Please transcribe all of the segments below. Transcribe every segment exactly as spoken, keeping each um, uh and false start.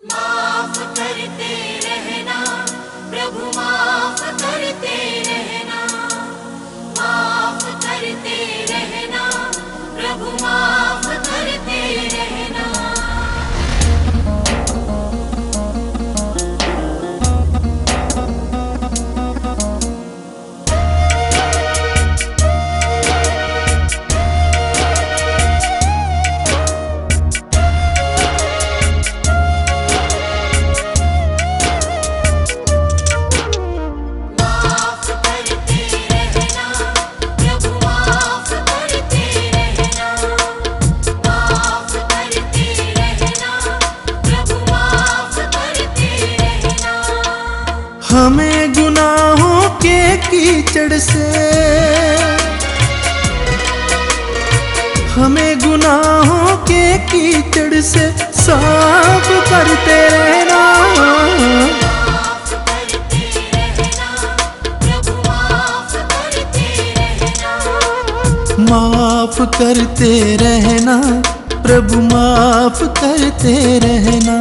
माफ करते रहना प्रभु, माफ करते रहना, माफ करते रहना प्रभु, माफ करते रहना। हमें गुनाहों के कीचड़ से, हमें गुनाहों के कीचड़ से साफ करते रहना। माफ करते रहना प्रभु, माफ करते रहना।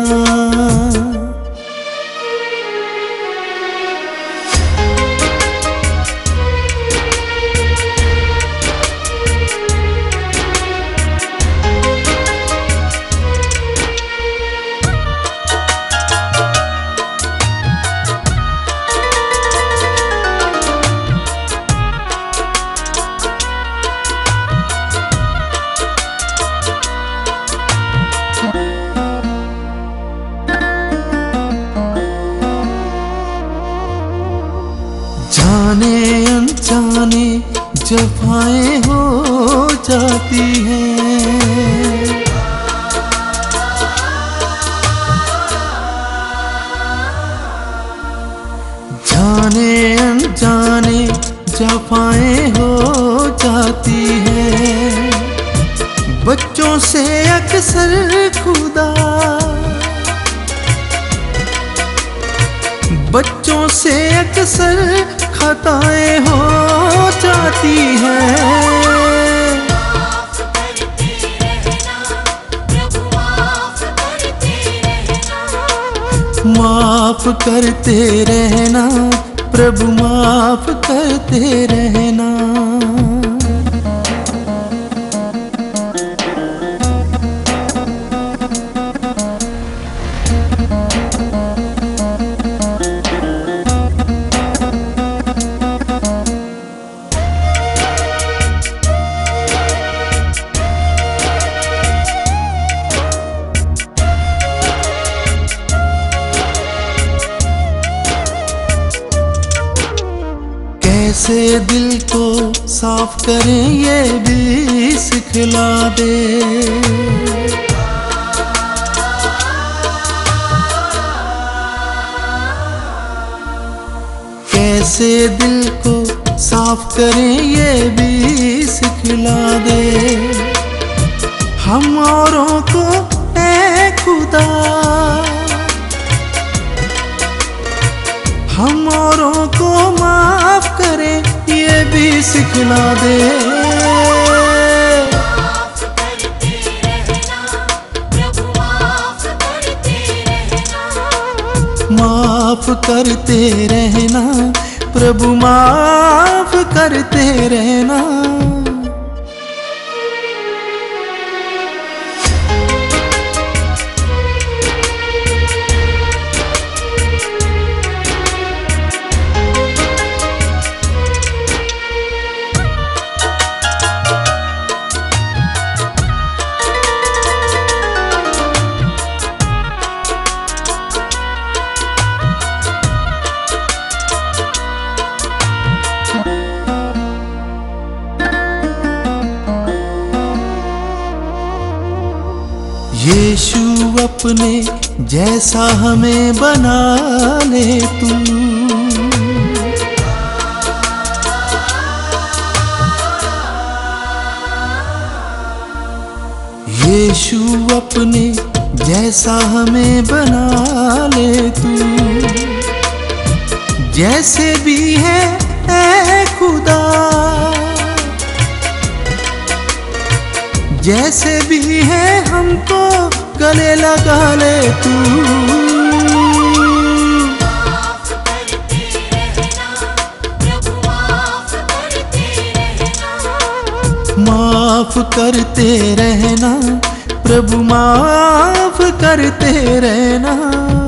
जाने अनजाने जफाएं हो जाती हैं, जाने अनजाने जफाएं हो जाती हैं। बच्चों से अक्सर खुदा, बच्चों से अक्सर खताएं हो जाती हैं। माफ करते रहना प्रभु, माफ करते रहना, माफ करते रहना प्रभु, माफ करते रहना। कैसे दिल को साफ करें ये भी सिखला दे, कैसे दिल को साफ करें ये भी सिखला दे। हम औरों को ऐ खुदा, हम औरों को माफ करें ये भी सिखला दे। माफ करते रहना प्रभु, माफ करते रहना, माफ करते रहना प्रभु, माफ करते रहना। यीशु अपने जैसा हमें बना ले तू, यीशु अपने जैसा हमें बना ले तू। जैसे भी है ऐ खुदा, जैसे भी है हमको गले लगा ले तू। माफ करते रहना प्रभु, माफ करते रहना।